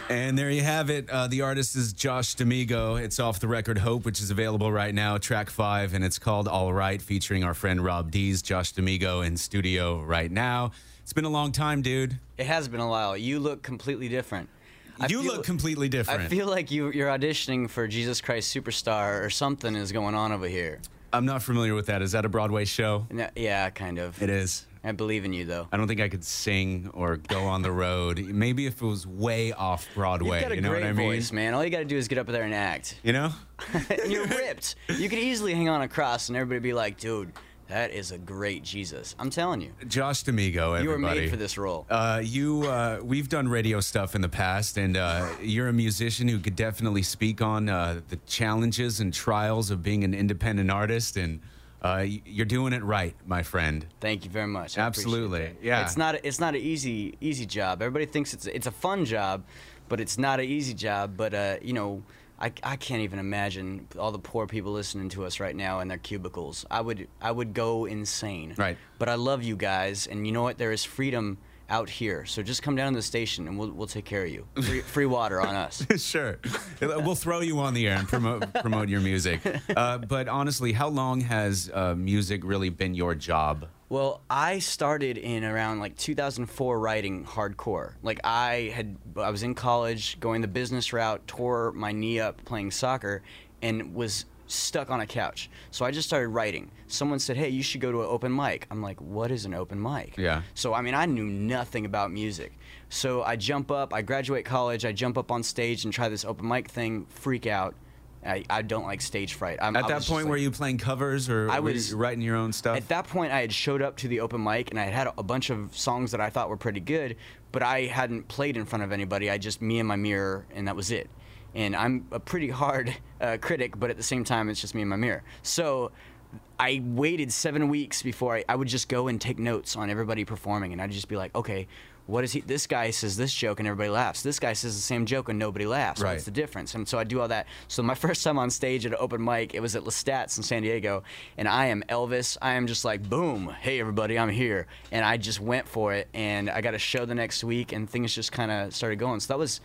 And there you have it. The artist is Josh D'Amigo. It's off the record Hope, which is available right now, track 5, and it's called All Right, featuring our friend Rob Dees. Josh D'Amigo in studio right now. It's been a long time, dude. It has been a while. You look completely different. You look completely different. I feel like you're auditioning for Jesus Christ Superstar or something is going on over here. I'm not familiar with that. Is that a Broadway show? Yeah, kind of. It is. I believe in you, though. I don't think I could sing or go on the road. Maybe if it was way off Broadway. You've got a great voice, man. All you got to do is get up there and act. You know? And you're ripped. You could easily hang on a cross and everybody be like, dude, that is a great Jesus. I'm telling you. Josh D'Amigo, everybody. You were made for this role. We've done radio stuff in the past, and you're a musician who could definitely speak on the challenges and trials of being an independent artist, and you're doing it right, my friend. Thank you very much. Absolutely, yeah. It's not an easy job. Everybody thinks it's a fun job, but it's not an easy job. But you know, I can't even imagine all the poor people listening to us right now in their cubicles. I would go insane. Right. But I love you guys, and you know what? There is freedom out here. So just come down to the station, and we'll take care of you. Free water on us. Sure. We'll throw you on the air and promote your music. But honestly, how long has music really been your job? Well, I started in around like 2004 writing hardcore. Like I was in college going the business route, tore my knee up playing soccer, and was stuck on a couch. So I just started writing. Someone said, hey, you should go to an open mic. I'm like, what is an open mic? Yeah. So, I mean, I knew nothing about music. So I graduate college, I jump up on stage and try this open mic thing, freak out. I don't like stage fright. At that point, were you playing covers or were you writing your own stuff? At that point, I had showed up to the open mic and I had a bunch of songs that I thought were pretty good, but I hadn't played in front of anybody. Me and my mirror, and that was it. And I'm a pretty hard critic, but at the same time, it's just me and my mirror. So I waited 7 weeks before I would just go and take notes on everybody performing, and I'd just be like, okay, what is he? This guy says this joke and everybody laughs. This guy says the same joke and nobody laughs. Right. What's the difference? And so I do all that. So my first time on stage at an open mic, it was at Lestat's in San Diego, and I am Elvis. I am just like, boom, hey everybody, I'm here. And I just went for it, and I got a show the next week, and things just kind of started going. So that was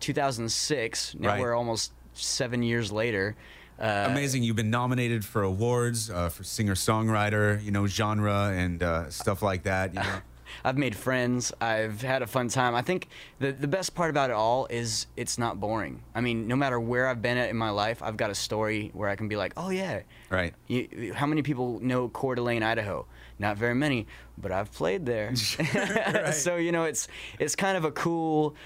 2006. Now we're almost 7 years later. Amazing. You've been nominated for awards for singer-songwriter, genre and stuff like that. I've made friends. I've had a fun time. I think the best part about it all is it's not boring. I mean, no matter where I've been at in my life, I've got a story where I can be like, oh, yeah. Right. How many people know Coeur d'Alene, Idaho? Not very many, but I've played there. Right. So, it's kind of a cool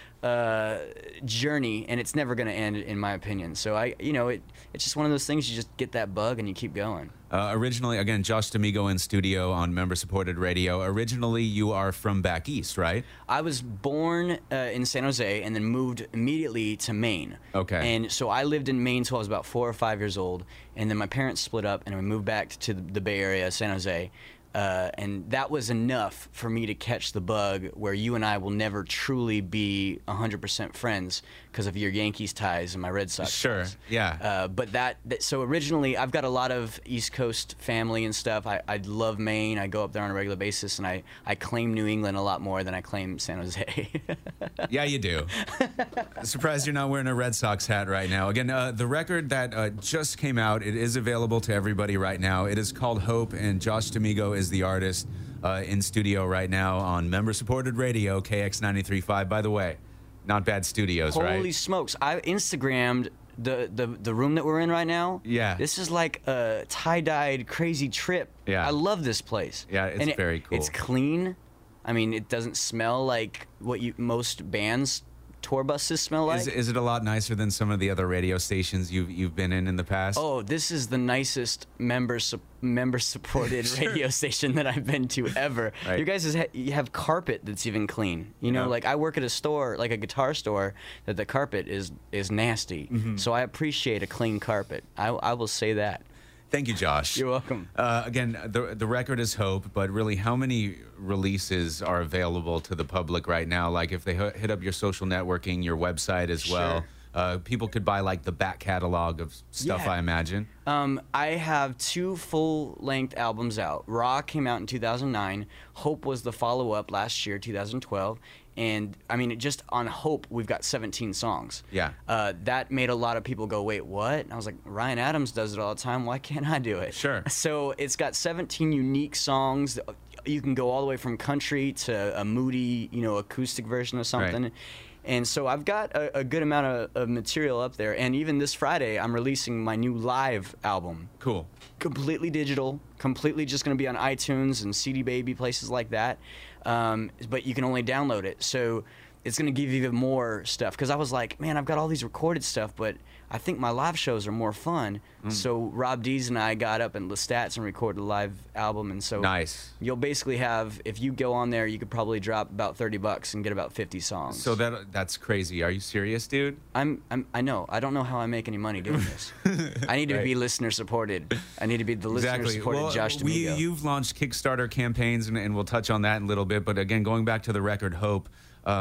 journey, and it's never going to end, in my opinion. So, it's just one of those things. You just get that bug, and you keep going. Originally, again, Josh D'Amigo in studio on member-supported radio. Originally, you are from back east, right? I was born in San Jose and then moved immediately to Maine. Okay. And so I lived in Maine till I was about 4 or 5 years old, and then my parents split up, and we moved back to the Bay Area, San Jose. And that was enough for me to catch the bug where you and I will never truly be 100% friends because of your Yankees ties and my Red Sox ties. Yeah. But so originally, I've got a lot of East Coast family and stuff. I love Maine. I go up there on a regular basis, and I claim New England a lot more than I claim San Jose. Yeah, you do. Surprised you're not wearing a Red Sox hat right now. Again, the record that just came out, it is available to everybody right now. It is called Hope, and Josh D'Amigo is the artist in studio right now on member-supported radio, KX93.5. By the way, not bad studios, right? Holy smokes. I Instagrammed the room that we're in right now. Yeah. This is like a tie-dyed crazy trip. Yeah. I love this place. Yeah, it's very cool. It's clean. I mean, it doesn't smell like what most bands' tour buses smell like. Is it a lot nicer than some of the other radio stations you've been in the past? Oh, this is the nicest member-supported Sure. radio station that I've been to ever. Right. You guys you have carpet that's even clean. Like I work at a store, like a guitar store, that the carpet is nasty. Mm-hmm. So I appreciate a clean carpet. I will say that. Thank you, Josh. You're welcome. Again, the record is Hope, but really, how many releases are available to the public right now? Like, if they hit up your social networking, your website as well, People could buy like the back catalog of stuff, Yeah. I imagine. I have 2 full-length albums out. Raw came out in 2009. Hope was the follow-up last year, 2012. And, I mean, just on Hope, we've got 17 songs. Yeah. That made a lot of people go, wait, what? And I was like, Ryan Adams does it all the time. Why can't I do it? Sure. So it's got 17 unique songs. You can go all the way from country to a moody, acoustic version of something. Right. And so I've got a good amount of material up there. And even this Friday, I'm releasing my new live album. Cool. Completely digital, completely just going to be on iTunes and CD Baby, places like that. But you can only download it. So it's going to give you even more stuff. Because I was like, man, I've got all these recorded stuff, but I think my live shows are more fun. So Rob Dees and I got up in Lestat's and recorded a live album. And so Nice. you'll basically have, if you go on there, you could probably drop about $30 and get about 50 songs. So that's crazy. Are you serious, dude? I know. I don't know how I make any money doing this. I need to Right. be listener supported. I need to be the listener supported Josh D'Amigo. You've launched Kickstarter campaigns, and we'll touch on that in a little bit. But again, going back to the record Hope,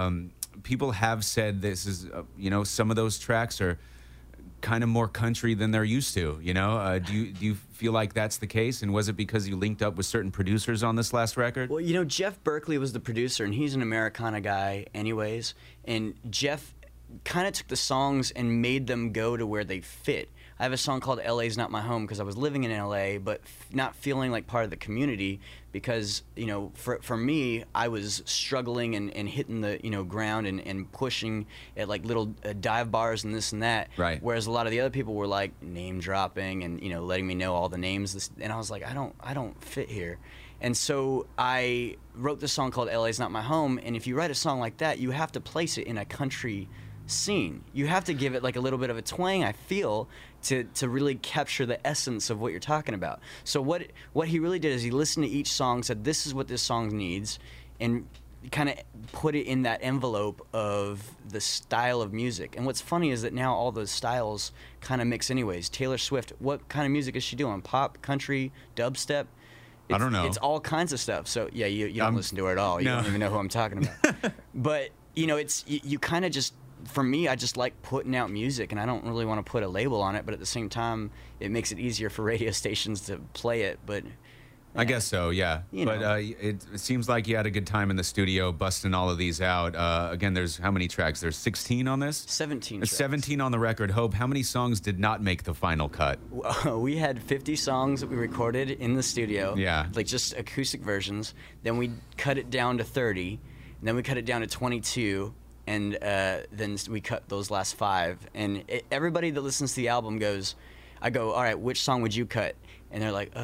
people have said this is, some of those tracks are kind of more country than they're used to. Do you feel like that's the case? And was it because you linked up with certain producers on this last record? Well, Jeff Berkeley was the producer, and he's an Americana guy anyways. And Jeff kind of took the songs and made them go to where they fit. I have a song called LA's Not My Home because I was living in LA, but not feeling like part of the community because, for me, I was struggling and hitting the, ground and pushing at like little dive bars and this and that. Right. Whereas a lot of the other people were like name dropping and, letting me know all the names. And I was like, I don't fit here. And so I wrote this song called LA's Not My Home. And if you write a song like that, you have to place it in a country scene. You have to give it like a little bit of a twang, I feel, to really capture the essence of what you're talking about. So what he really did is he listened to each song, said this is what this song needs, and kind of put it in that envelope of the style of music. And what's funny is that now all those styles kind of mix anyways. Taylor Swift, what kind of music is she doing? Pop, country, dubstep? I don't know. It's all kinds of stuff. So yeah, you don't listen to her at all. You don't even know who I'm talking about. But it's you kind of just, for me, I just like putting out music, and I don't really want to put a label on it, but at the same time, it makes it easier for radio stations to play it. But I guess so, yeah. But it seems like you had a good time in the studio busting all of these out. Again, there's how many tracks? There's 16 on this? 17 There's tracks. 17 on the record. Hope, how many songs did not make the final cut? We had 50 songs that we recorded in the studio. Yeah. Like just acoustic versions. Then we cut it down to 30. And then we cut it down to 22. And then we cut those last 5. And everybody that listens to the album goes, I go, all right, which song would you cut? And they're like,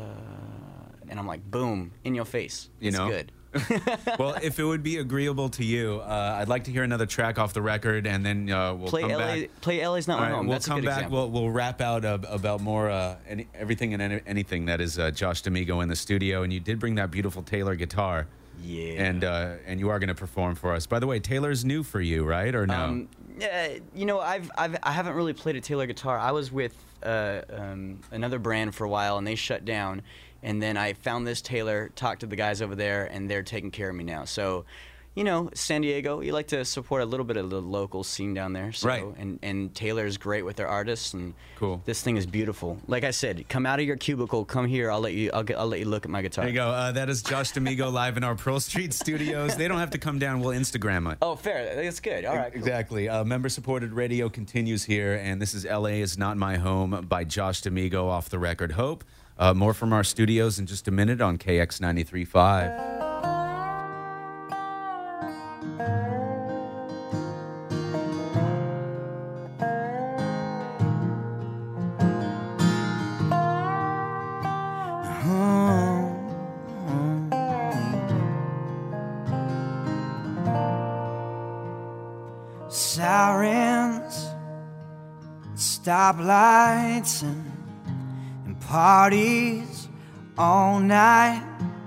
and I'm like, boom, in your face. It's good. Well, if it would be agreeable to you, I'd like to hear another track off the record, and then we'll play come LA, back. Play LA's Not My Home. We'll That's come a good back. example. We'll wrap out about more everything and anything that is Josh D'Amigo in the studio. And you did bring that beautiful Taylor guitar. Yeah. And you are going to perform for us. By the way, Taylor's new for you, right? Or no? Yeah, I haven't really played a Taylor guitar. I was with another brand for a while, and they shut down. And then I found this Taylor, talked to the guys over there, and they're taking care of me now. So, San Diego, you like to support a little bit of the local scene down there. So, right. And Taylor's great with their artists, and cool. This thing is beautiful. Like I said, come out of your cubicle, come here. I'll let you look at my guitar. There you go. That is Josh D'Amigo live in our Pearl Street studios. They don't have to come down. We'll Instagram it. Oh, fair. That's good. All right. Cool. Exactly. Member-supported radio continues here, and this is LA is Not My Home by Josh D'Amigo off the record Hope. More from our studios in just a minute on KX 93.5. Sirens, stoplights, and parties all night.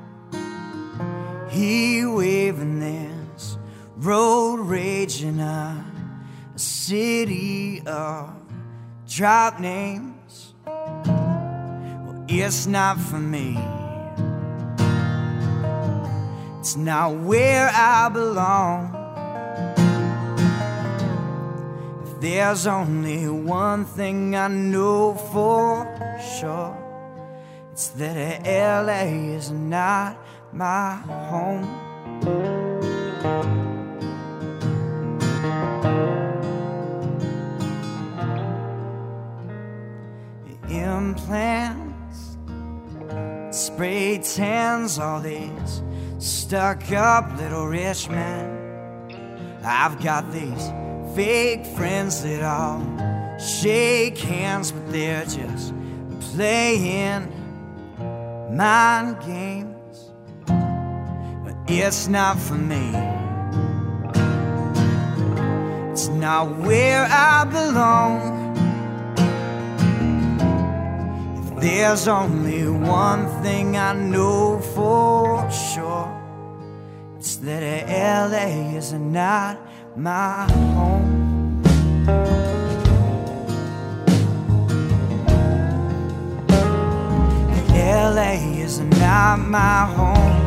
He waving this road raging a city of drop names. Well, it's not for me. It's not where I belong. If there's only one thing I know for sure. It's that LA is not my home. Implants, spray tans, all these stuck up little rich men. I've got these fake friends that all shake hands, but they're just playing mind games. But it's not for me. It's not where I belong. If there's only one thing I know for sure, it's that LA is not my home. LA is not my home.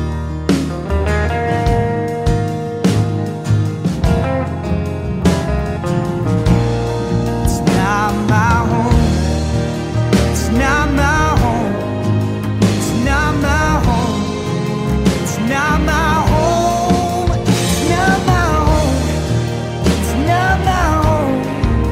It's not my home. It's not my home. It's not my home. It's not my home. It's not my home. It's not my home.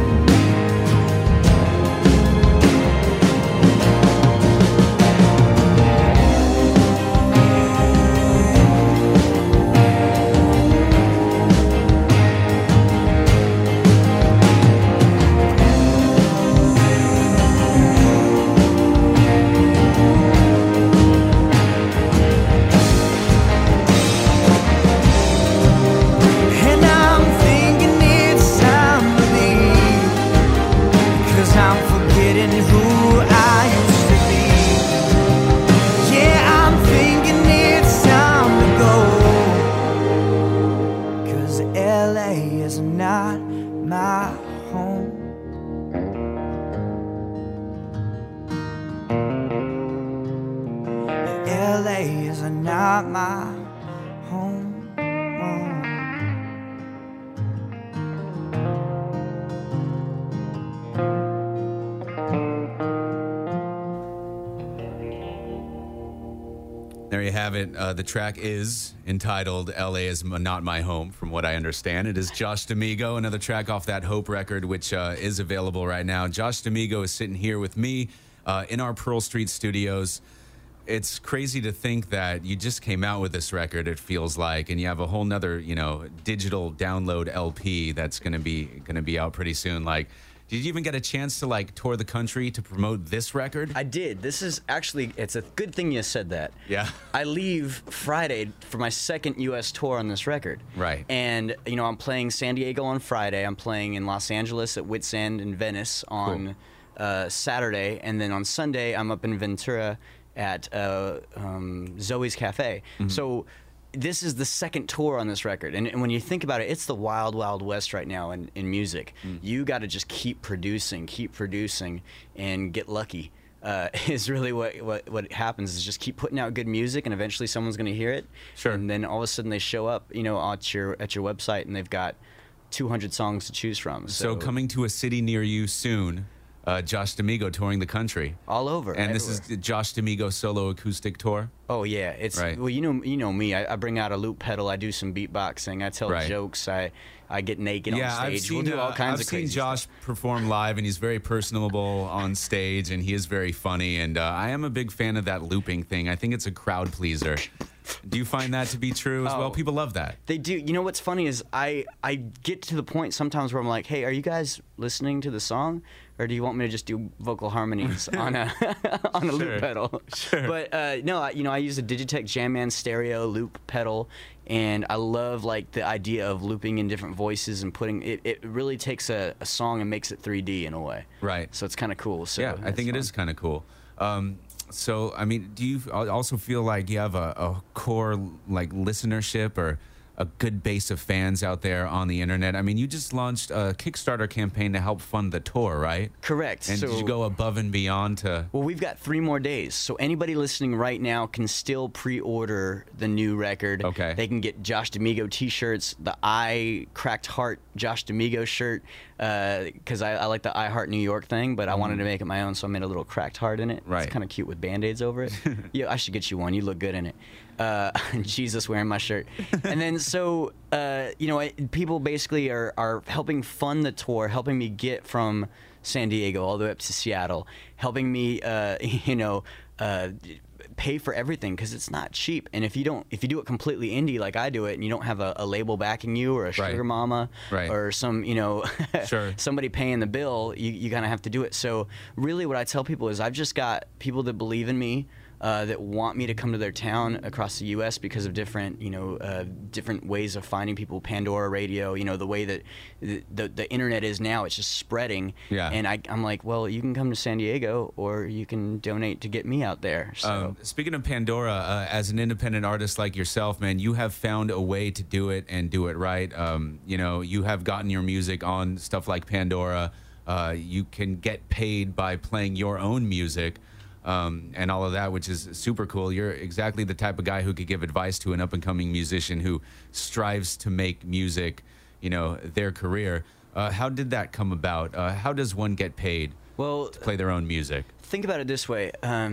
And I'm thinking it's time to leave, 'cause I'm forgetting who I used to be. Yeah, I'm thinking it's time to go, 'cause LA is not my home. LA is not my home. There you have it. The track is entitled LA is Not My Home, from what I understand. It is Josh D'Amigo, another track off that Hope record, which is available right now. Josh D'Amigo is sitting here with me in our Pearl Street studios. It's crazy to think that you just came out with this record, it feels like, and you have a whole nother, digital download LP that's gonna be out pretty soon. Like, did you even get a chance to like tour the country to promote this record? I did. This is actually, it's a good thing you said that. Yeah. I leave Friday for my second U.S. tour on this record. Right. And, I'm playing San Diego on Friday. I'm playing in Los Angeles at Wits End and Venice on Saturday. And then on Sunday, I'm up in Ventura at Zoe's Cafe. Mm-hmm. So this is the second tour on this record. And when you think about it, it's the wild, wild west right now in music. You got to just keep producing, and get lucky. Is really what happens, is just keep putting out good music, and eventually someone's going to hear it. Sure. And then all of a sudden they show up, at your website, and they've got 200 songs to choose from. So coming to a city near you soon, Josh D'Amigo touring the country. All over. And everywhere. this is the Josh D'Amigo solo acoustic tour? Oh yeah, it's right. Well, you know me. I bring out a loop pedal. I do some beatboxing. I tell jokes. I get naked on stage. We'll do all kinds of crazy I've seen Josh perform live, and he's very personable on stage, and he is very funny. And I am a big fan of that looping thing. I think it's a crowd pleaser. Do you find that to be true as well? People love that. They do. You know what's funny is I get to the point sometimes where I'm like, hey, are you guys listening to the song? Or do you want me to just do vocal harmonies on a loop pedal? Sure. But no, I use a Digitech Jamman stereo loop pedal, and I love like the idea of looping in different voices and putting it. It really takes a song and makes it 3D in a way. Right. So it's kind of cool. So yeah, I think it is kind of cool. So, I mean, do you also feel like you have a core like listenership or a good base of fans out there on the internet. I mean, you just launched a Kickstarter campaign to help fund the tour, right? Correct. And did you go above and beyond to? Well, we've got 3 more days, so anybody listening right now can still pre-order the new record. Okay. They can get Josh D'Amigo T-shirts, the I Cracked Heart Josh D'Amigo shirt, because I like the I Heart New York thing, but I wanted to make it my own, so I made a little cracked heart in it. Right. It's kind of cute with Band-Aids over it. Yeah, I should get you one. You look good in it. Jesus wearing my shirt. And then so, people basically are helping fund the tour, helping me get from San Diego all the way up to Seattle, helping me, pay for everything, because it's not cheap. And if you do it completely indie like I do it, and you don't have a label backing you, or a sugar mama, or some Sure. somebody paying the bill, you kind of have to do it. So really what I tell people is I've just got people that believe in me, that want me to come to their town across the U.S. because of different ways of finding people. Pandora Radio, the way that the internet is now, it's just spreading. Yeah. And I'm like, well, you can come to San Diego, or you can donate to get me out there. So Speaking of Pandora, as an independent artist like yourself, man, you have found a way to do it and do it right. You have gotten your music on stuff like Pandora. You can get paid by playing your own music. And all of that, which is super cool. You're exactly the type of guy who could give advice to an up-and-coming musician who strives to make music, their career. How did that come about? How does one get paid to play their own music? Think about it this way.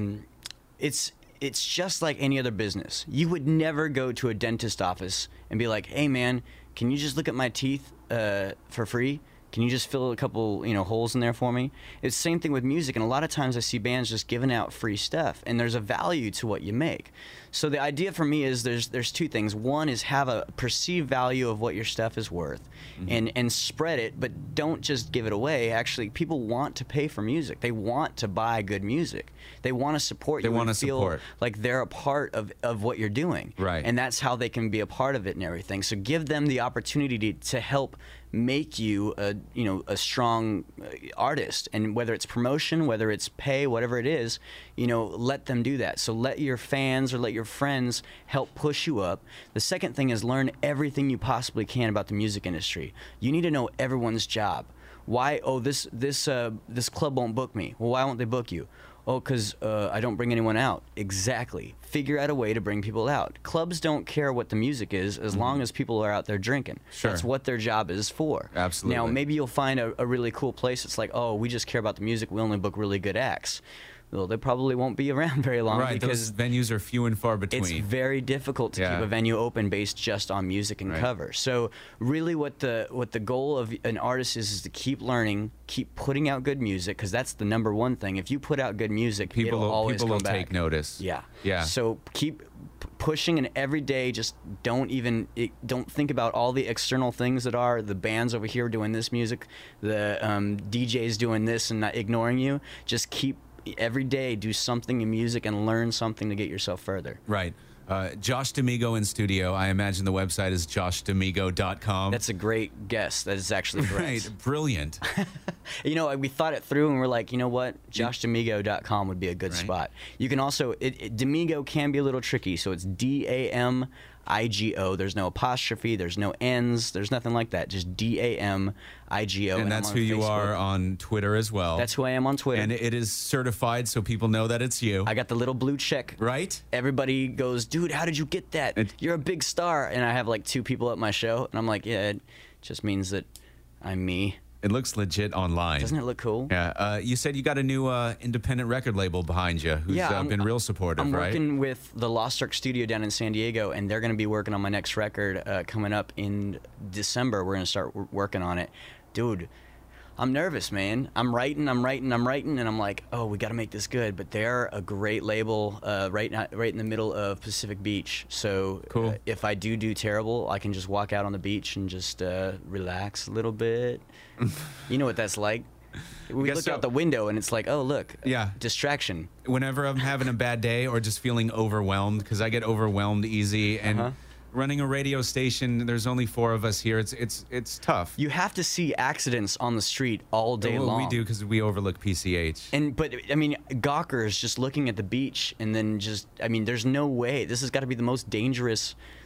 It's just like any other business. You would never go to a dentist office and be like, hey, man, can you just look at my teeth for free? Can you just fill a couple, holes in there for me? It's the same thing with music, and a lot of times I see bands just giving out free stuff, and there's a value to what you make. So the idea for me is there's 2 things. One is have a perceived value of what your stuff is worth, and spread it, but don't just give it away. Actually, people want to pay for music. They want to buy good music. They want to support you. They want to feel support. like they're a part of what you're doing. Right. And that's how they can be a part of it and everything. So give them the opportunity to help make you a strong artist, and whether it's promotion, whether it's pay, whatever it is, let them do that. So let your fans or let your friends help push you up. The second thing is learn everything you possibly can about the music industry. You need to know everyone's job. Why? Oh, this club won't book me. Well, why won't they book you? Oh, because I don't bring anyone out. Exactly. Figure out a way to bring people out. Clubs don't care what the music is as long as people are out there drinking. Sure. That's what their job is for. Absolutely. Now, maybe you'll find a really cool place. It's like, oh, we just care about the music. We only book really good acts. Well, they probably won't be around very long, Right, because those venues are few and far between. it's very difficult to keep a venue open based just on music and cover. So really what the goal of an artist is to keep learning, keep putting out good music, because that's the number one thing. If you put out good music, it'll always come back. take notice. Yeah. Yeah. So keep pushing, and every day just don't think about all the external things that are the bands over here doing this music, the DJs doing this, and not ignoring you. Just keep every day, do something in music and learn something to get yourself further. Right. Josh D'Amigo in studio. I imagine the website is joshdamigo.com. That's a great guess. That is actually correct. Right. Brilliant. We thought it through, and we're like, you know what? JoshDamigo.com would be a good spot. You can also, D'Amigo can be a little tricky, so it's DAMIGO. There's no apostrophe, there's no N's, there's nothing like that. Just DAMIGO. And that's who you are on Twitter as well. That's who I am on Twitter. And it is certified, so people know that it's you. I got the little blue check. Right? Everybody goes, dude, how did you get that? You're a big star. And I have like 2 people at my show, and I'm like, yeah, it just means that I'm me. It looks legit online. Doesn't it look cool? Yeah. You said you got a new independent record label behind you who's been real supportive, I'm right? working with the Lost Ark Studio down in San Diego, and they're going to be working on my next record coming up in December. We're going to start working on it. Dude, I'm nervous, man. I'm writing, and I'm like, oh, we got to make this good. But they're a great label right in the middle of Pacific Beach. So cool. If I do terrible, I can just walk out on the beach and just relax a little bit. You know what that's like. We look out the window and it's like, oh, look, distraction. Whenever I'm having a bad day or just feeling overwhelmed, because I get overwhelmed easy, and running a radio station, there's only 4 of us here. It's tough. You have to see accidents on the street all day long. We do, because we overlook PCH. But I mean, gawkers just looking at the beach, and then there's no way. This has got to be the most dangerous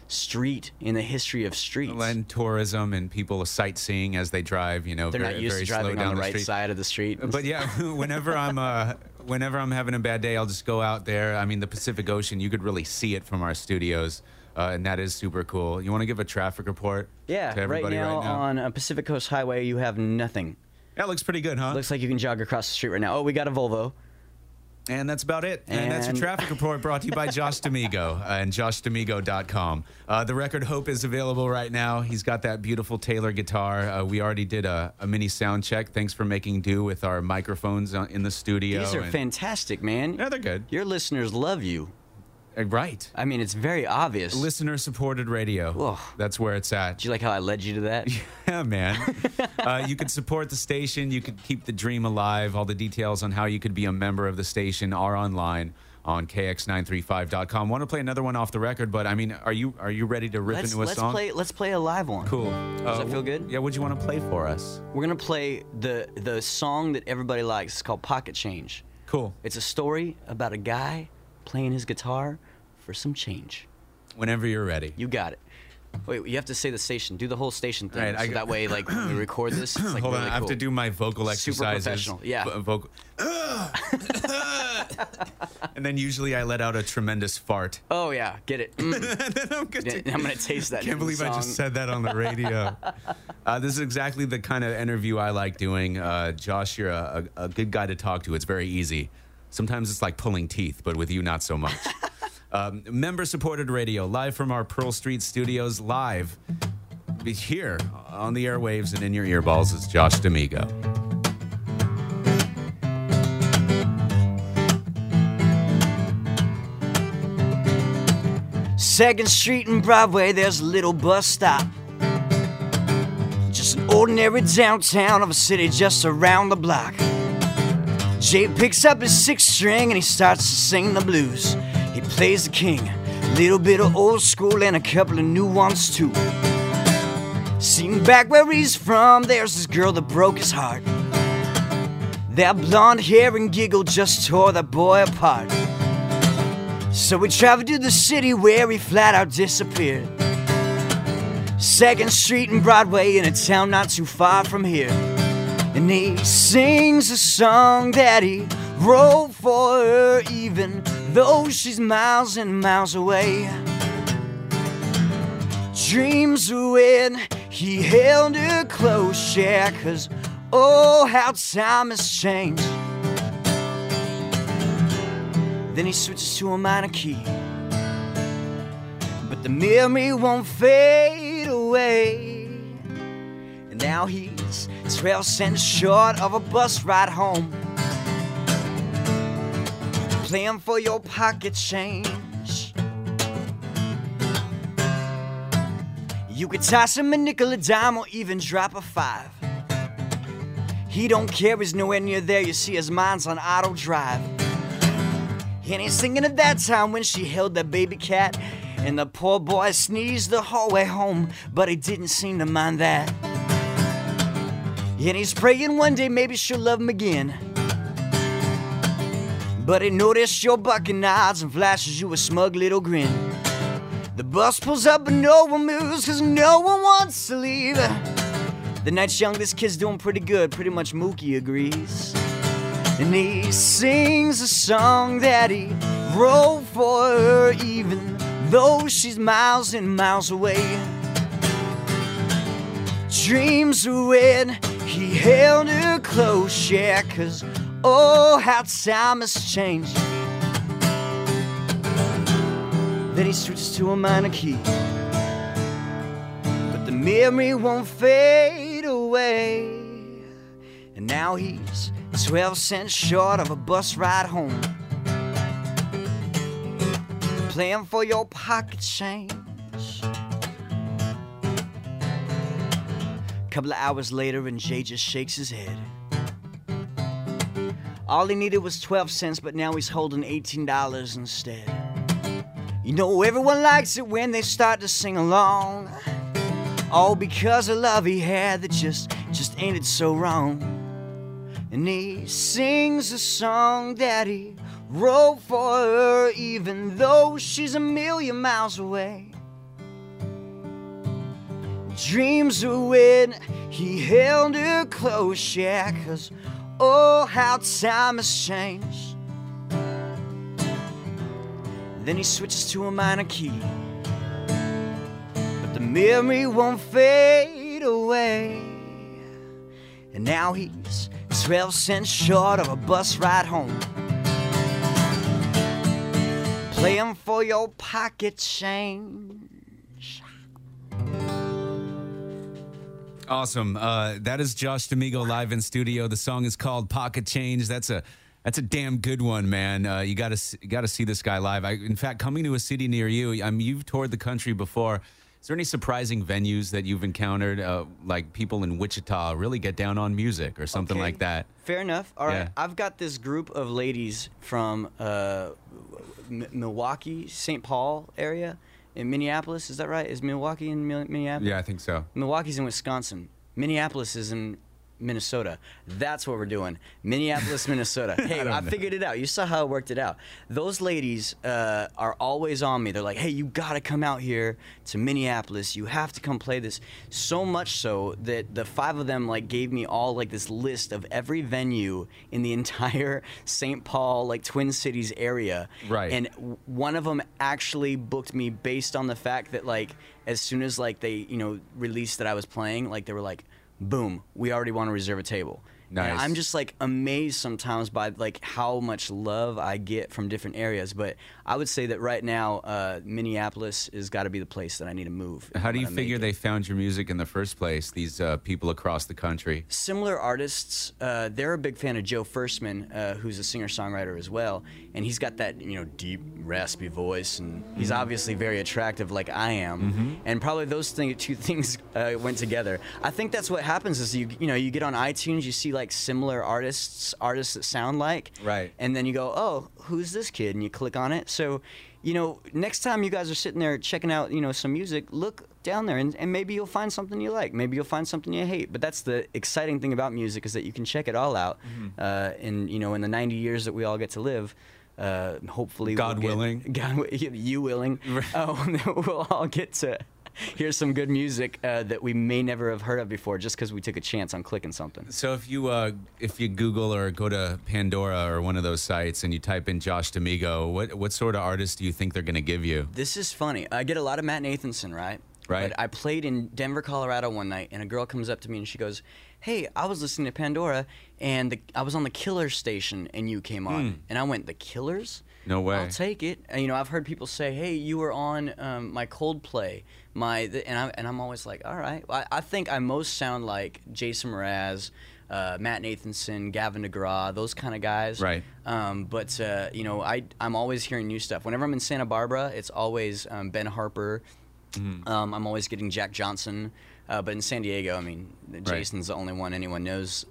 street in the history of streets. And tourism and people sightseeing as they drive, They're very, not used very to slow driving down on the right street. side of the street. But yeah, whenever I'm having a bad day, I'll just go out there. I mean, the Pacific Ocean, you could really see it from our studios, and that is super cool. You want to give a traffic report to right everybody now, right now? on Pacific Coast Highway, you have nothing. That looks pretty good, huh? Looks like you can jog across the street right now. Oh, we got a Volvo. And that's about it. And that's your And- traffic report brought to you by Josh D'Amigo and JoshD'Amigo.com. The record Hope is available right now. He's got that beautiful Taylor guitar. We already did a mini sound check. Thanks for making do with our microphones in the studio. These are and- fantastic, man. Yeah, they're good. Your listeners love you. Right. I mean, it's very obvious. Listener-supported radio. Whoa. That's where it's at. Do you like how I led you to that? Yeah, man. You could support the station. You could keep the dream alive. All the details on how you could be a member of the station are online on kx935.com. Want to play another one off the record, but I mean, are you ready to rip into a song? Let's play a live one. Cool. Does that feel good? Yeah, what'd you want to play for us? We're gonna play the song that everybody likes. It's called Pocket Change. Cool. It's a story about a guy playing his guitar for some change. Whenever you're ready. You got it. Wait, you have to say the station. Do the whole station thing. Right, so that way, like, when we record this, it's like Hold really on, I have cool. to do my vocal Super exercises. professional, yeah. Vocal. And then usually I let out a tremendous fart. Oh yeah, get it. Mm. And then I'm good to I'm gonna taste that. Can't in the believe I just song. said that on the radio. This is exactly the kind of interview I like doing. Josh, you're a good guy to talk to. It's very easy. Sometimes it's like pulling teeth, but with you, not so much. Member-supported radio, live from our Pearl Street studios, live here on the airwaves and in your earballs is Josh D'Amigo. Second Street and Broadway, there's a little bus stop. Just an ordinary downtown of a city just around the block. Jay picks up his sixth string and he starts to sing the blues. He plays the king, a little bit of old school and a couple of new ones too. Seen back where he's from, there's this girl that broke his heart. That blonde hair and giggle just tore that boy apart. So we traveled to the city where he flat out disappeared. Second Street and Broadway in a town not too far from here. And he sings a song that he wrote for her, even though she's miles and miles away. Dreams of when he held her close, yeah, 'cause oh, how time has changed. Then he switches to a minor key, but the memory won't fade away. And now he's 12 cents short of a bus ride home, playing for your pocket change. You could toss him a nickel, a dime, or even drop a 5. He don't care, he's nowhere near there. You see, his mind's on auto drive. And he's thinking of that time when she held that baby cat, and the poor boy sneezed the whole way home, but he didn't seem to mind that. And he's praying one day maybe she'll love him again. But he noticed your bucking nods and flashes you a smug little grin. The bus pulls up but no one moves 'cause no one wants to leave. The night's young, this kid's doing pretty good, pretty much Mookie agrees. And he sings a song that he wrote for her, even though she's miles and miles away. Dreams of when he held her close, yeah, 'cause oh, how time has changed. Then he switches to a minor key, but the memory won't fade away. And now he's 12 cents short of a bus ride home, playing for your pocket change. Couple of hours later and Jay just shakes his head. All he needed was 12 cents, but now he's holding $18 instead. You know, everyone likes it when they start to sing along, all because of love he had that just ended so wrong. And he sings a song that he wrote for her, even though she's a million miles away. dreams of when he held her close, yeah, 'cause oh, how time has changed. Then he switches to a minor key, but the memory won't fade away. And now he's 12 cents short of a bus ride home, playing for your pocket change. Awesome. That is Josh D'Amigo live in studio. The song is called Pocket Change. That's a damn good one, man. You got to see this guy live. In fact, coming to a city near you, you've toured the country before. Is there any surprising venues that you've encountered, like people in Wichita really get down on music or something like that? Fair enough. All right. Yeah. I've got this group of ladies from Milwaukee, St. Paul area in Minneapolis. Is that right? Is Milwaukee in Minneapolis? Yeah, I think so. Milwaukee's in Wisconsin. Minneapolis is in Minnesota. That's what we're doing. Minneapolis, Minnesota. Hey, I figured it out. You saw how I worked it out. Those ladies are always on me. They're like, hey, you got to come out here to Minneapolis. You have to come play this. So much so that the 5 of them like gave me all like this list of every venue in the entire St. Paul, like Twin Cities area. Right. And one of them actually booked me based on the fact that like as soon as like they, released that I was playing, like they were like, boom, we already want to reserve a table. Nice. And I'm just like amazed sometimes by like how much love I get from different areas. But I would say that right now, Minneapolis has got to be the place that I need to move. How do you figure they found your music in the first place, these people across the country? Similar artists, they're a big fan of Joe Firstman, who's a singer-songwriter as well. And he's got that, deep, raspy voice. And he's obviously very attractive like I am. And probably those two things went together. I think that's what happens is you get on iTunes, you see like similar artists that sound like. Right. And then you go, oh, who's this kid? And you click on it. So, next time you guys are sitting there checking out, some music, look down there and maybe you'll find something you like. Maybe you'll find something you hate. But that's the exciting thing about music is that you can check it all out. In the 90 years that we all get to live, hopefully God willing. You willing. We'll all get to hear some good music that we may never have heard of before just because we took a chance on clicking something. So if you Google or go to Pandora or one of those sites and you type in Josh D'Amigo, what sort of artist do you think they're going to give you? This is funny. I get a lot of Matt Nathanson, right? Right. But I played in Denver, Colorado one night, and a girl comes up to me and she goes, hey, I was listening to Pandora, and I was on the Killers station, and you came on. And I went, the Killers? No way. I'll take it. I've heard people say, hey, you were on my Coldplay. And I'm always like, all right. I think I most sound like Jason Mraz, Matt Nathanson, Gavin DeGraw, those kind of guys. Right. But I'm always hearing new stuff. Whenever I'm in Santa Barbara, it's always Ben Harper. I'm always getting Jack Johnson. But in San Diego, Jason's the only one anyone knows.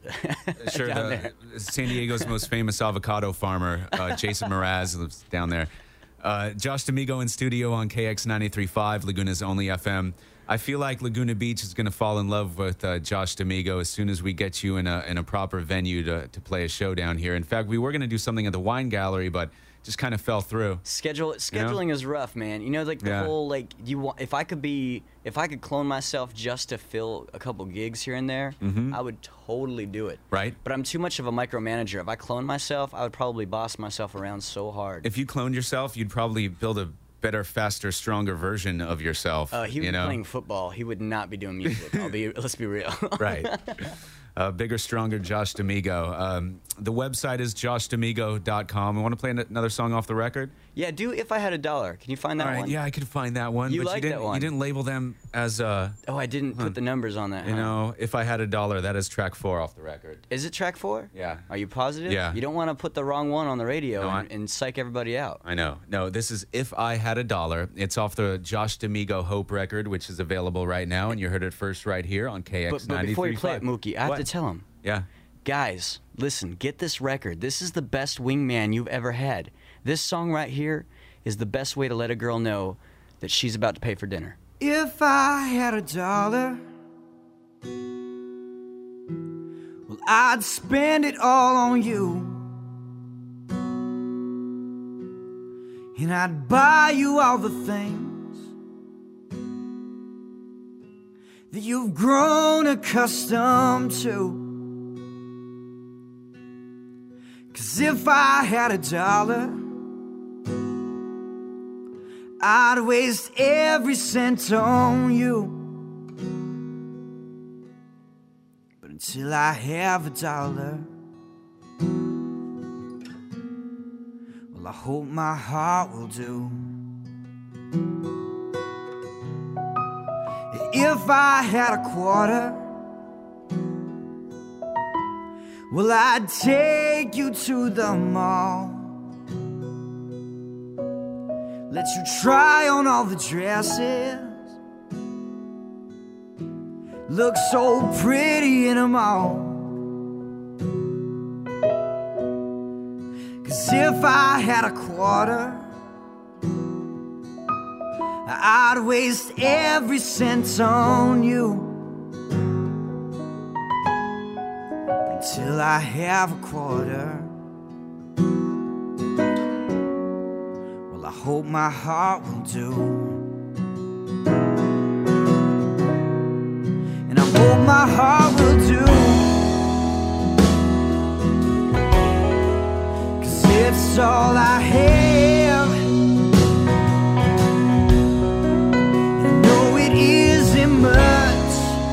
Sure, San Diego's most famous avocado farmer, Jason Mraz, lives down there. Josh D'Amigo in studio on KX 93.5, Laguna's only FM. I feel like Laguna Beach is going to fall in love with Josh D'Amigo as soon as we get you in a proper venue to play a show down here. In fact, we were going to do something at the Wine Gallery, but just kind of fell through. Scheduling is rough, man. The whole if I could clone myself just to fill a couple gigs here and there, I would totally do it. Right. But I'm too much of a micromanager. If I cloned myself, I would probably boss myself around so hard. If you cloned yourself, you'd probably build a better, faster, stronger version of yourself. He would be playing football. He would not be doing music. Let's be real. Right. Bigger, stronger Josh D'Amigo. The website is joshdamigo.com. I want to play another song off the record? Yeah, do If I Had a Dollar. Can you find that All right, one? yeah, I could find that one. You but like that one? You didn't label them as... Oh, I didn't put the numbers on that. If I Had a Dollar, that is track 4 off the record. Is it track 4? Yeah. Are you positive? Yeah. You don't want to put the wrong one on the radio and psych everybody out. I know. No, this is If I Had a Dollar. It's off the Josh D'Amigo Hope record, which is available right now, and you heard it first right here on KX 93.5. But before you play it, Mookie, I have to tell him. Yeah. Guys, listen, get this record. This is the best wingman you've ever had. This song right here is the best way to let a girl know that she's about to pay for dinner. If I had a dollar, well, I'd spend it all on you, and I'd buy you all the things that you've grown accustomed to. 'Cause if I had $1, I'd waste every cent on you. But until I have $1, well, I hope my heart will do. If I had $0.25, well, I'd take you to the mall, let you try on all the dresses, look so pretty in them all. 'Cause if I had $0.25, I'd waste every cent on you. Until I have $0.25, well, I hope my heart will do. And I hope my heart will do. 'Cause it's all I have. I know it isn't much.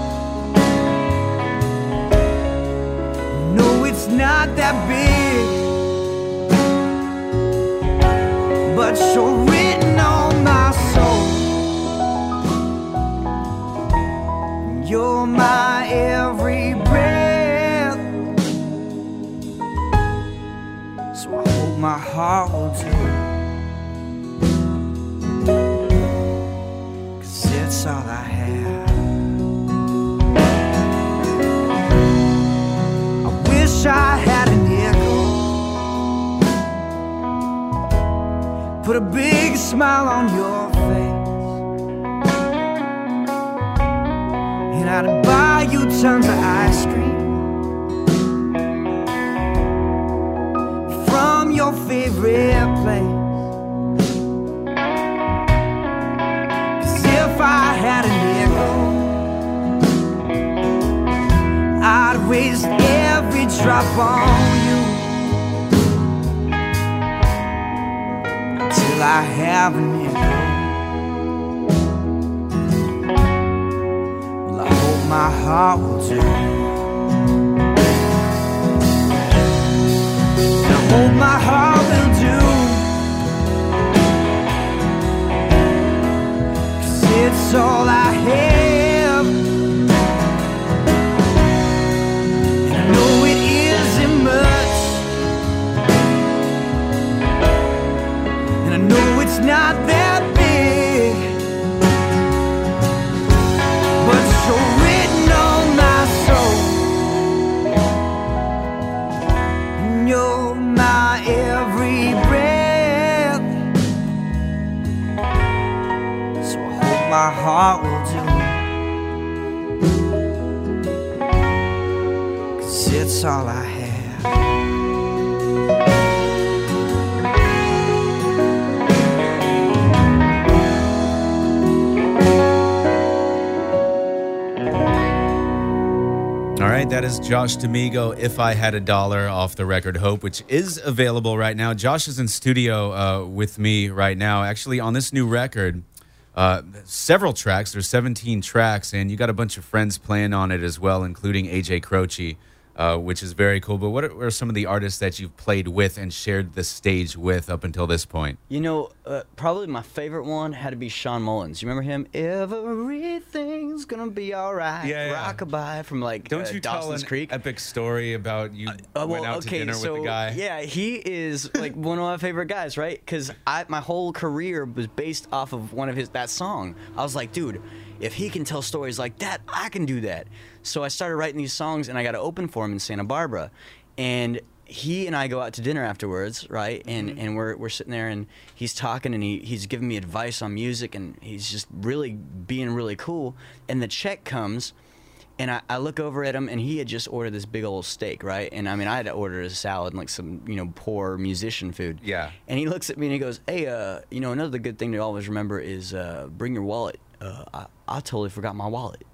No, it's not that big, but you're written on my soul. You're my every breath. So I hope my heart will do. 'Cause it's all I have. I had a nickel, put a big smile on your face, and I'd buy you tons of ice cream from your favorite place. 'Cause if I had a nickel, I'd waste every drop on you. Until I have a nickel, well, I hope my heart will do. And I hope my heart will do. 'Cause it's all I have. It's not that big, but you're written on my soul. And you're my every breath. So I hope my heart will do. 'Cause it's all I have. All right, that is Josh D'Amigo, If I Had $1, off the record Hope, which is available right now. Josh is in studio with me right now. Actually, on this new record, several tracks. There's 17 tracks, and you got a bunch of friends playing on it as well, including AJ Croce, which is very cool. But what are some of the artists that you've played with and shared the stage with up until this point? You know, probably my favorite one had to be Sean Mullins. You remember him? Everything's gonna be all right. Yeah, yeah. Rockabye from like Don't you tell Dawson's an Creek. epic story about you went out to dinner with the guy? Yeah, he is like one of my favorite guys, right? Because my whole career was based off of one of that song. I was like, dude, if he can tell stories like that, I can do that. So I started writing these songs, and I got to open for him in Santa Barbara. And he and I go out to dinner afterwards, right? And we're sitting there, and he's talking, and he's giving me advice on music, and he's just really being really cool. And the check comes, and I look over at him, and he had just ordered this big old steak, right? And I mean, I had ordered a salad and like some, poor musician food. Yeah. And he looks at me and he goes, hey, another good thing to always remember is bring your wallet. I totally forgot my wallet.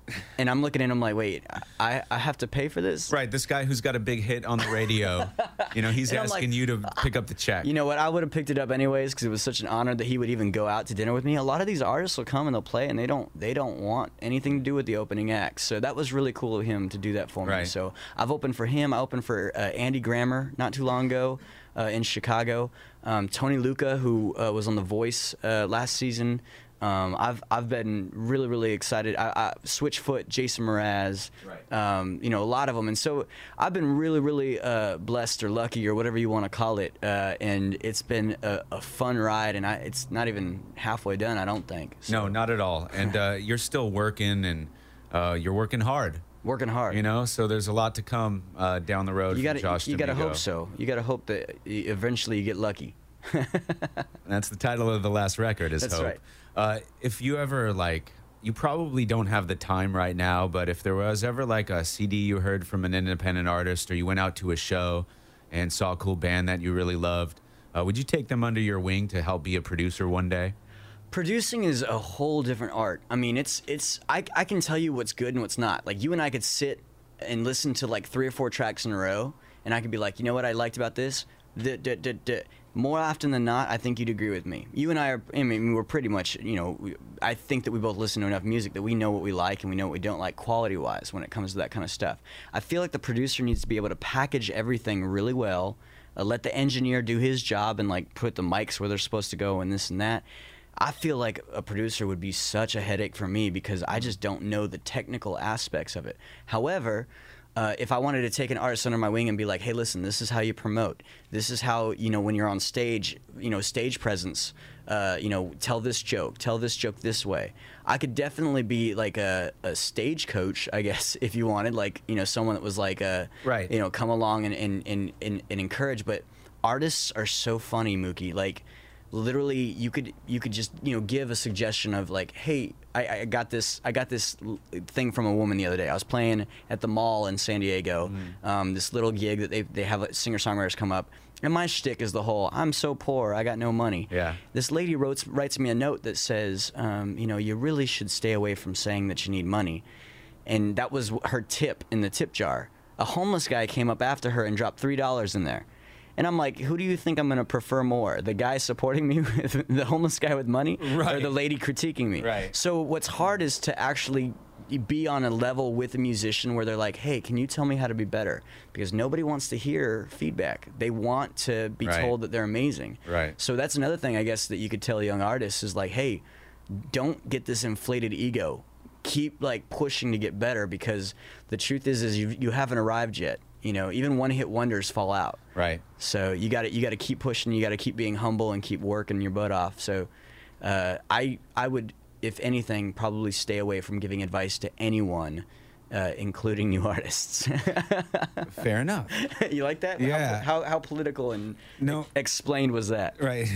And I'm looking at him like, wait, I have to pay for this? Right, this guy who's got a big hit on the radio, he's And I'm asking like, you to pick up the check. You know what? I would have picked it up anyways because it was such an honor that he would even go out to dinner with me. A lot of these artists will come and they'll play, and they don't want anything to do with the opening act. So that was really cool of him to do that for me. Right. So I've opened for him. I opened for Andy Grammer not too long ago in Chicago. Tony Luca, who was on The Voice last season. I've been really excited. Switchfoot, Jason Mraz, Right. a lot of them, and so I've been really blessed or lucky or whatever you want to call it, and it's been a fun ride, and it's not even halfway done, I don't think. So, No, not at all. And you're still working, and you're working hard. working hard. So there's a lot to come down the road. You for Josh gotta D'Amigo. hope so. You gotta hope that eventually you get lucky. That's the title of the last record. Is That's Hope. right. If you ever you probably don't have the time right now, but if there was ever a CD you heard from an independent artist, or you went out to a show and saw a cool band that you really loved, would you take them under your wing to help be a producer one day? Producing is a whole different art. I mean, I can tell you what's good and what's not. Like, you and I could sit and listen to 3 or 4 tracks in a row, and I could be like, you know what I liked about this? More often than not, I think you'd agree with me. You and I we're pretty much, I think that we both listen to enough music that we know what we like and we know what we don't like quality-wise when it comes to that kind of stuff. I feel like the producer needs to be able to package everything really well, let the engineer do his job and put the mics where they're supposed to go and this and that. I feel like a producer would be such a headache for me because I just don't know the technical aspects of it. However, if I wanted to take an artist under my wing and be like, hey, listen, this is how you promote. This is how, when you're on stage, stage presence, tell this joke this way. I could definitely be a stage coach, I guess, if you wanted, someone that was Right. Come along and encourage. But artists are so funny, Mookie. Literally, you could just give a suggestion of hey, I got this thing from a woman the other day. I was playing at the mall in San Diego, this little gig that they have singer-songwriters come up, and my shtick is the whole I'm so poor, I got no money. Yeah. This lady writes me a note that says, you really should stay away from saying that you need money, and that was her tip in the tip jar. A homeless guy came up after her and dropped $3 in there. And I'm like, who do you think I'm going to prefer more? The guy supporting me, the homeless guy with money, Right. or the lady critiquing me? Right. So what's hard is to actually be on a level with a musician where they're like, hey, can you tell me how to be better? Because nobody wants to hear feedback. They want to be Right. told that they're amazing. Right. So that's another thing, I guess, that you could tell young artists is hey, don't get this inflated ego. Keep pushing to get better, because the truth is you haven't arrived yet. Even one-hit wonders fall out. Right. So you got to keep pushing. You got to keep being humble and keep working your butt off. So I would, if anything, probably stay away from giving advice to anyone, including new artists. Fair enough. You like that? Yeah. How political and No. explained was that? Right.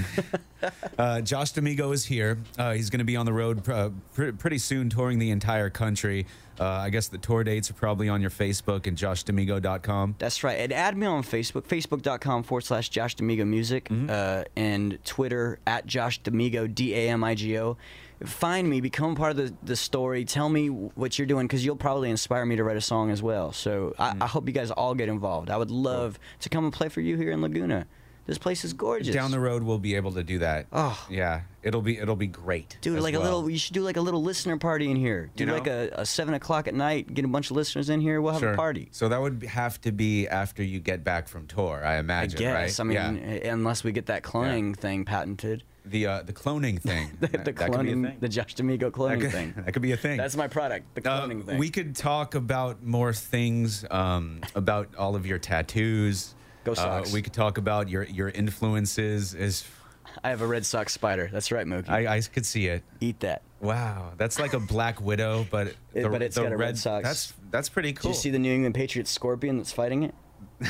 Josh D'Amigo is here. He's going to be on the road pretty soon, touring the entire country. I guess the tour dates are probably on your Facebook and joshdamigo.com. That's right. And add me on Facebook, facebook.com/Josh D'Amigo Music, and Twitter @Josh D'Amigo, DAMIGO. Find me, become part of the story. Tell me what you're doing, because you'll probably inspire me to write a song as well. So I hope you guys all get involved. I would love to come and play for you here in Laguna. This place is gorgeous. Down the road, we'll be able to do that. Oh. Yeah, it'll be great. Dude, as well. you should do a little listener party in here. Do a 7 o'clock at night, get a bunch of listeners in here, we'll have Sure. a party. So that would have to be after you get back from tour, I I imagine, guess. right? I mean, unless we get that cloning thing patented. The cloning thing. The That could be a cloning, thing. the Josh D'Amigo cloning thing. That could be a thing. That's my product, the cloning thing. We could talk about more things, about all of your tattoos. Go Sox. We could talk about your influences. I have a Red Sox spider. That's right, Mookie. I could see it. Eat that. Wow, that's like a Black Widow, but But it's got a Red Sox. That's pretty Did cool. you see the New England Patriots scorpion that's fighting it?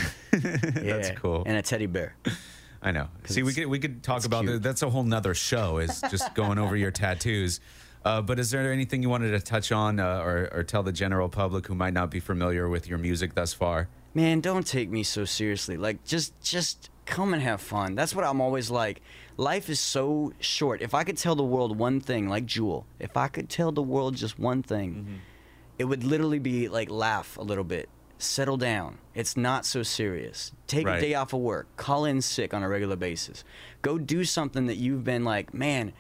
That's Yeah. cool. And a teddy bear. I know. See, we could talk about cute. that's a whole nother show. Is just going over your tattoos. But is there anything you wanted to touch on or tell the general public who might not be familiar with your music thus far? Man, don't take me so seriously. Just come and have fun. That's what I'm always like. Life is so short. If I could tell the world one thing, like Jewel, if I could tell the world just one thing, it would literally be like, laugh a little bit, settle down. It's not so serious. Take Right. a day off of work. Call in sick on a regular basis. Go do something that you've been like, man,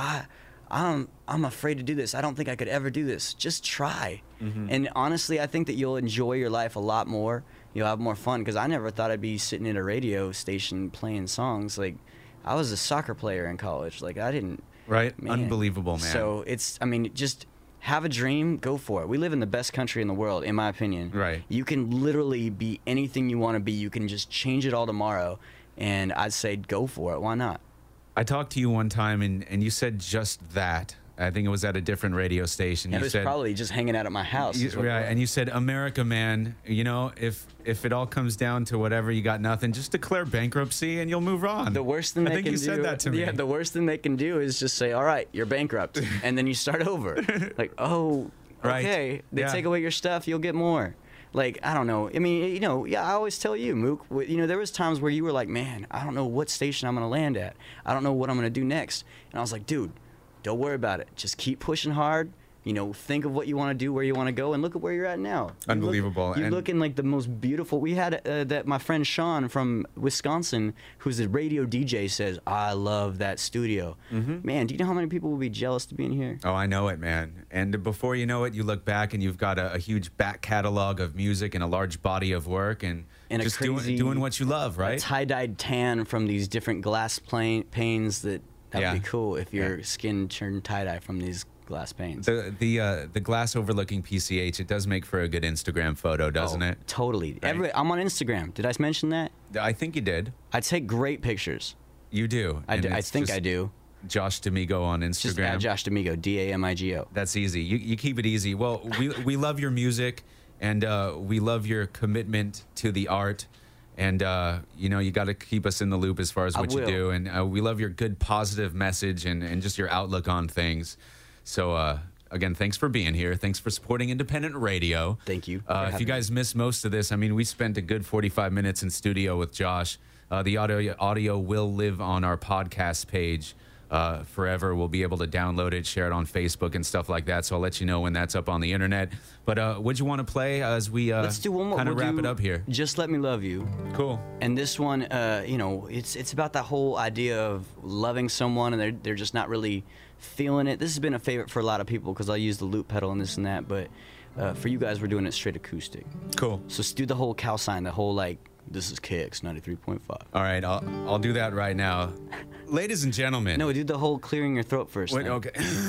I'm afraid to do this. I don't think I could ever do this. Just try. And honestly, I think that you'll enjoy your life a lot more. You'll have more fun, because I never thought I'd be sitting at a radio station playing songs. Like, I was a soccer player in college. Like, I didn't. Right? Man. Unbelievable, man. So it's, I mean, just have a dream, go for it. We live in the best country in the world, in my opinion. Right. You can literally be anything you want to be. You can just change it all tomorrow. And I'd say go for it. Why not? I talked to you one time, and you said just that. I think it was at a different radio station. It You was said, probably just hanging out at my house. is what it right, was. and you said, America, man, you know, if it all comes down to whatever, you got nothing, just declare bankruptcy and you'll move on. The worst thing I they think can you do. said that to me. Yeah, the worst thing they can do is just say, "All right, you're bankrupt," and then you start over. Like, oh, Right. okay. They Yeah. take away your stuff, you'll get more. Like, I don't know. I mean, you know, yeah, I always tell you, Mook. You know, there was times where you were like, "Man, I don't know what station I'm gonna land at. I don't know what I'm gonna do next." And I was like, "Dude, don't worry about it. Just keep pushing hard. You know, think of what you want to do, where you want to go, and look at where you're at now. Unbelievable. You're And- looking like the most beautiful. We had that my friend Sean from Wisconsin, who's a radio DJ, says, "I love that studio." Man, do you know how many people will be jealous to be in here? Oh, I know it, man. And before you know it, you look back and you've got a huge back catalog of music and a large body of work, and And a just crazy- doing what you love, right? Tie-dyed tan from these different glass panes. That would Yeah. be cool if your skin turned tie-dye from these glass panes. The glass overlooking PCH, it does make for a good Instagram photo, doesn't Oh, it? Totally. Right. I'm on Instagram. Did I mention that? I think you did. I take great pictures. You do. I And do. I it's think just I do. Josh D'Amigo on Just Instagram. at Josh D'Amigo, D'Amigo. That's easy. You keep it easy. Well, we love your music, and we love your commitment to the art. And, you know, you got to keep us in the loop as far as I what you will. do. And we love your good, positive message and just your outlook on things. So, again, thanks for being here. Thanks for supporting independent radio. Thank you for If you having guys missed most of this, I mean, we spent a good 45 minutes in studio with Josh. The audio will live on our podcast page forever. We'll be able to download it, share it on Facebook and stuff like that. So I'll let you know when that's up on the internet. But would you want to play as we Let's do one more. kind of We'll wrap do it up here? Just Let Me Love You. Cool. And this one, you know, it's about that whole idea of loving someone and they're just not really feeling it. This has been a favorite for a lot of people because I use the loop pedal and this and that. But for you guys, we're doing it straight acoustic. Cool. So let's do the whole cow sign, the whole like, this is KX 93.5. All right, I'll do that right now. Ladies and gentlemen. No, do the whole clearing your throat first. Wait, thing. okay.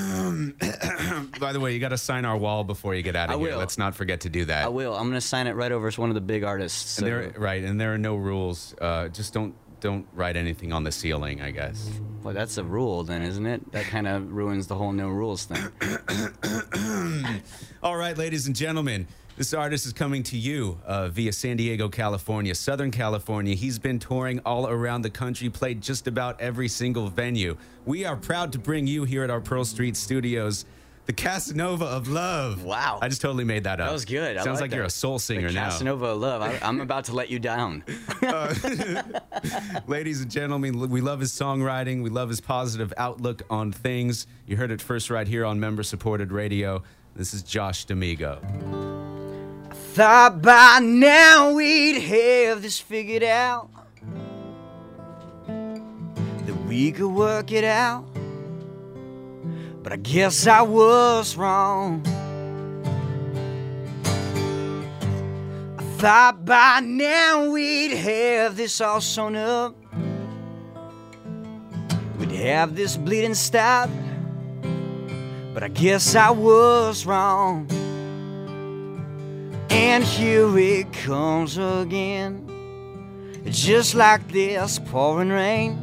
By the way, you got to sign our wall before you get out of I here. will. Let's not forget to do that. I will. I'm going to sign it right over as one of the big artists. And So. there, right, and there are no rules. Just don't write anything on the ceiling, I guess. Well, that's a rule then, isn't it? That kind of ruins the whole no rules thing. All right, ladies and gentlemen, this artist is coming to you via San Diego, California, Southern California. He's been touring all around the country, played just about every single venue. We are proud to bring you here at our Pearl Street studios the Casanova of Love. Wow. I just totally made that up. That was good. I Sounds like that. you're a soul singer The now. Casanova of Love. I'm about to let you down. Ladies and gentlemen, we love his songwriting. We love his positive outlook on things. You heard it first right here on member-supported radio. This is Josh D'Amigo. Thought by now we'd have this figured out, that we could work it out, but I guess I was wrong. I thought by now we'd have this all sewn up, we'd have this bleeding stop, but I guess I was wrong. And here it comes again, just like this pouring rain.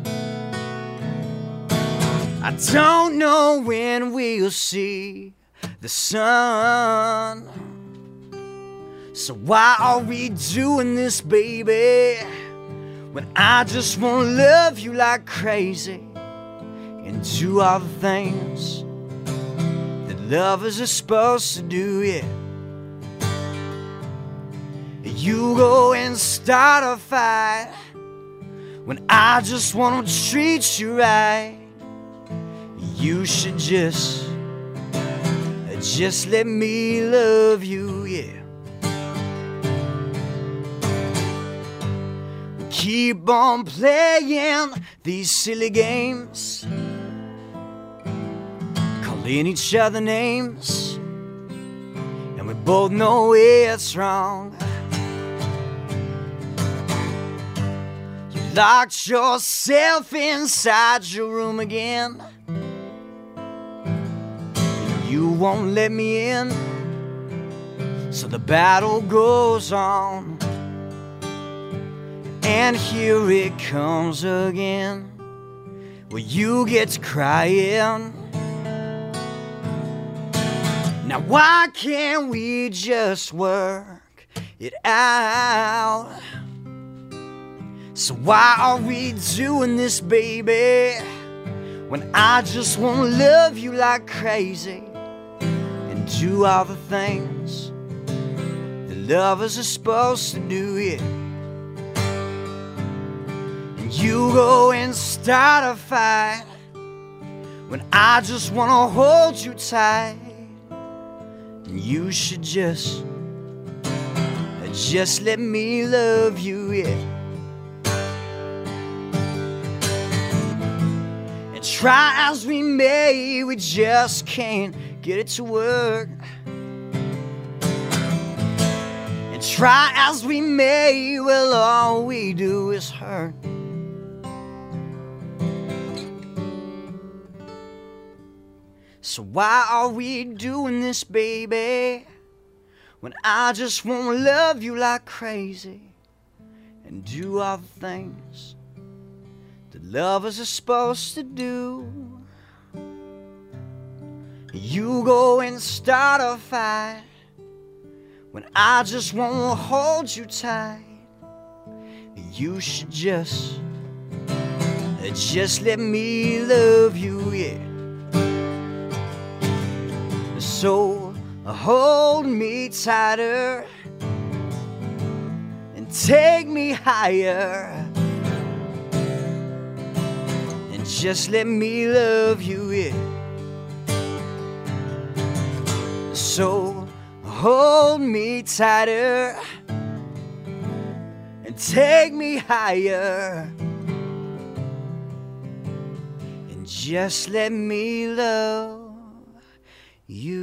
I don't know when we'll see the sun. So why are we doing this, baby, when I just wanna love you like crazy and do all the things that lovers are supposed to do, yeah. You go and start a fight when I just want to treat you right. You should just Just let me love you, yeah. Keep on playing these silly games, calling each other names, and we both know it's wrong. You locked yourself inside your room again. You won't let me in, so the battle goes on. And here it comes again, where you get to crying. Now why can't we just work it out? So why are we doing this, baby, when I just wanna love you like crazy and do all the things that lovers are supposed to do, yeah. You go and start a fight when I just wanna hold you tight. And you should just let me love you, yeah. And try as we may, we just can't get it to work. And try as we may, well, all we do is hurt. So why are we doing this, baby, when I just wanna love you like crazy and do all the things that lovers are supposed to do? You go and start a fight when I just wanna hold you tight. You should just let me love you, yeah. So hold me tighter and take me higher, and just let me love you, yeah. So hold me tighter and take me higher, and just let me love you.